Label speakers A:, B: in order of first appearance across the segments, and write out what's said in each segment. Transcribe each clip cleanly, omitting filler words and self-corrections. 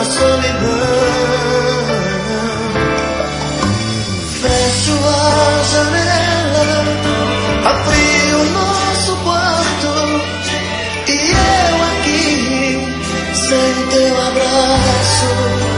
A: solidão. Fecho a janela, abri o nosso quarto e eu aqui sem teu abraço,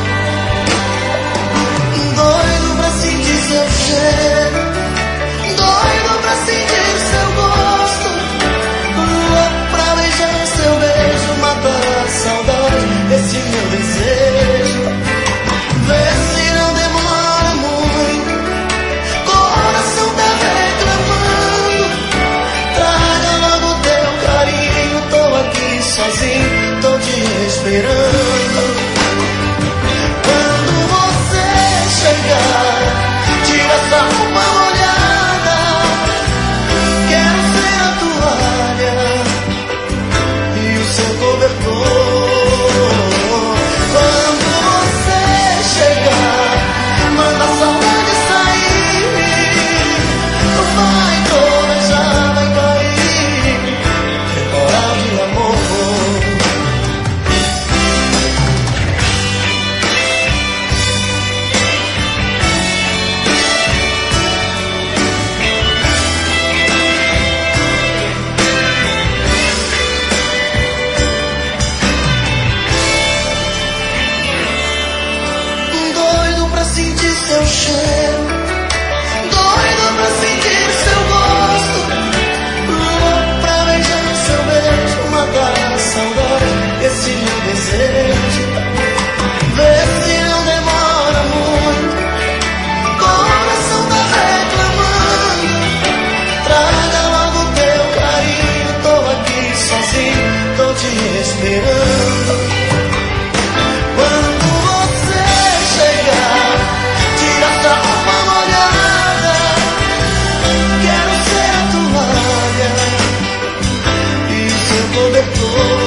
A: doido pra sentir seu cheiro, doido pra sentir seu gosto, louco pra beijar seu beijo, matar a saudade, esse meu desejo. Vê se não demora muito, coração tá reclamando, traga logo teu carinho, tô aqui sozinho, tô te esperando. Quando você chegar, tira essa roupa molhada, quero ser a toalha e o seu cobertor. Quando você chegar, manda a saudade sair, vai toda, já vai cair, é hora de amor. Doido pra sentir seu cheiro, doido pra sentir seu gosto, louco pra beijar seu beijo, matar a saudade, esse meu desejo. Vê se não demora muito, coração tá reclamando, traga logo teu carinho, tô aqui sozinho, tô te esperando. Quando você chegar, tira essa roupa molhada, quero ser a toalha e o seu cobertor.